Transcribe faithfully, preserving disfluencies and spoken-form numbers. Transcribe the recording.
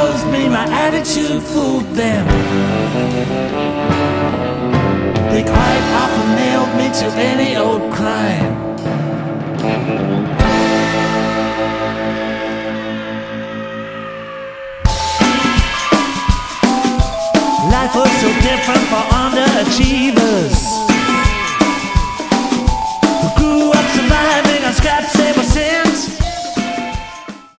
chose me, my attitude fooled them. They quite often nailed me to any old crime. Life was so different for underachievers.